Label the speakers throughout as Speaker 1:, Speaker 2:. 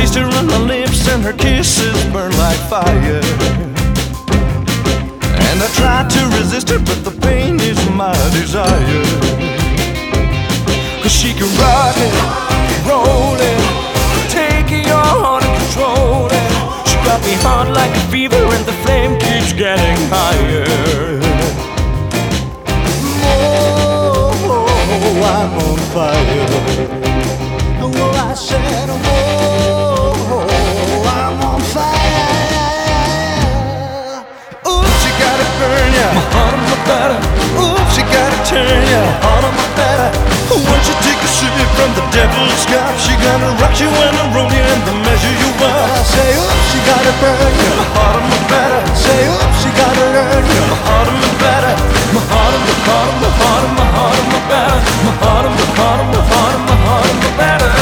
Speaker 1: taste her on my lips and her kisses burn like fire. And I try to resist her, but the pain is my desire. 'Cause she can rock it, roll it, taking your heart and control it. She got me hot like a fever and the flame keeps getting higher. Oh, I'm on fire. Oh, I said, oh, I'm on fire. Ooh, she gotta burn ya, my heart on my batter. Ooh, she gotta turn ya, my heart on my batter. Once you take a sip from the devil's cup, she gonna rock you and roll you and measure you up. I say, ooh, she gotta burn ya, my heart on my batter. Say, ooh, she gotta learn ya, my heart on my batter. My heart on my heart on my heart on my heart on my batter. My heart on my heart on my heart on my heart on my batter.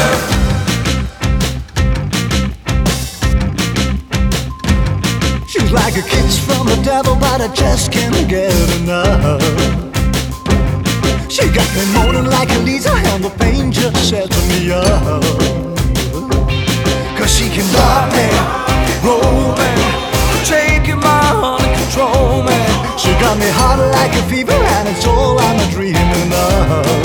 Speaker 1: She's like a kiss from the devil, but I just can't get enough. She got me moaning like a Lisa, and the pain just sets me up. 'Cause she can rock me, roll me, taking my heart and control me. She got me hot like a fever, and it's all I'm dreaming of.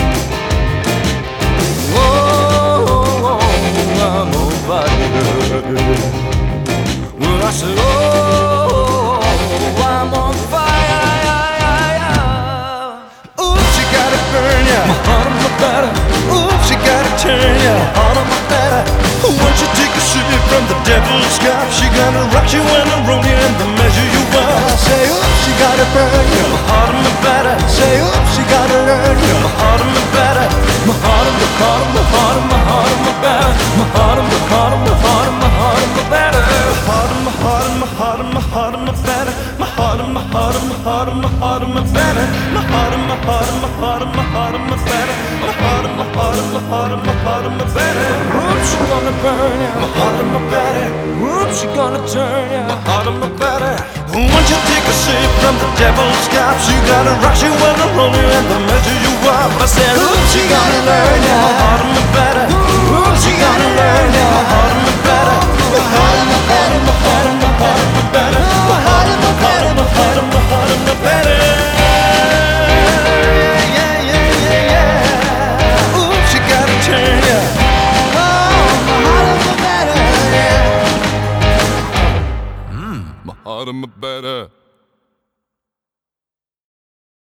Speaker 1: Oh, I'm on fire. Well, I said, oh, I'm on fire. Ooh, she gotta burn ya, my heart on my batter. Ooh, she gotta turn ya, my heart on my batter. Once you take a sip from the devil's cup, she gonna rock you and roll you and measure you up. I say, ooh, she gotta burn ya, my heart on my batter. Say, ooh, she gotta learn ya, my heart on my batter. My heart on my heart on my heart on my heart on my batter. My heart on my heart on my heart on my heart on my batter. My heart on my heart on my heart on my heart on my batter. My heart on my heart on my heart on my heart on my batter. My heart on my heart on my heart on my heart on my batter. My heart on my heart on my heart on my heart on my batter. Whoops, she gonna burn ya, my heart on my batter. Whoops, she gonna turn ya, my heart on my batter. Once you take a sip from the devil's cup, she gonna rock you and roll you and measure you up. I said, ooh, she gonna learn ya, my heart on my batter. Ooh, she gonna learn ya, my heart on my batter. My heart on my heart on my heart on my heart on my batter.